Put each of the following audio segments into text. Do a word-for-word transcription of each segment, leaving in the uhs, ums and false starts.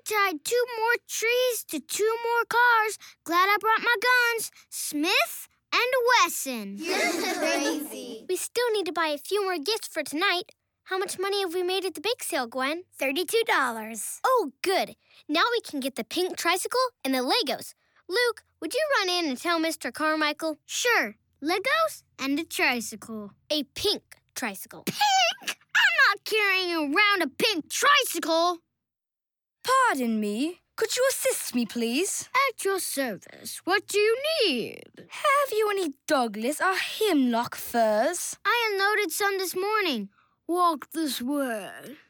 tied two more trees to two more cars. Glad I brought my guns. Smith and Wesson. You're crazy. We still need to buy a few more gifts for tonight. How much money have we made at the bake sale, Gwen? thirty-two dollars. Oh, good. Now we can get the pink tricycle and the Legos. Luke, would you run in and tell Mister Carmichael? Sure. Legos and a tricycle. A pink tricycle. Pink? I'm not carrying around a pink tricycle. Pardon me. Could you assist me, please? At your service. What do you need? Have you any Douglas or Hemlock firs? I unloaded some this morning. Walk this way.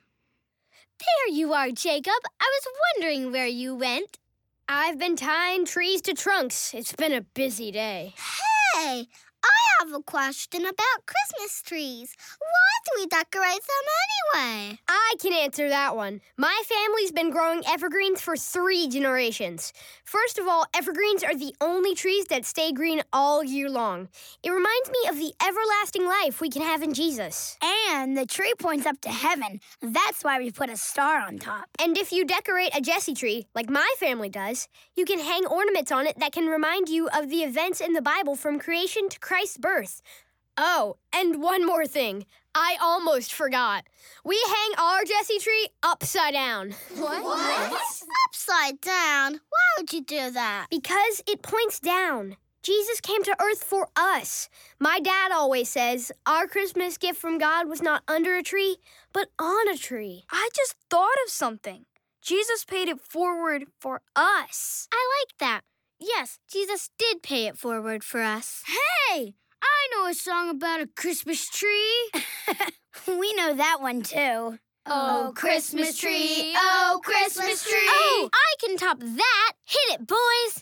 There you are, Jacob. I was wondering where you went. I've been tying trees to trunks. It's been a busy day. Hey, I have a question about Christmas trees. Why do we decorate them anyway? I can answer that one. My family's been growing evergreens for three generations. First of all, evergreens are the only trees that stay green all year long. It reminds me of the everlasting life we can have in Jesus. And the tree points up to heaven. That's why we put a star on top. And if you decorate a Jesse tree, like my family does, you can hang ornaments on it that can remind you of the events in the Bible from creation to Christ's birth. Oh, and one more thing. I almost forgot. We hang our Jesse tree upside down. What? what? Upside down? Why would you do that? Because it points down. Jesus came to earth for us. My dad always says our Christmas gift from God was not under a tree, but on a tree. I just thought of something. Jesus paid it forward for us. I like that. Yes, Jesus did pay it forward for us. Hey! I know a song about a Christmas tree. We know that one, too. Oh, Christmas tree, oh, Christmas tree. Oh, I can top that. Hit it, boys.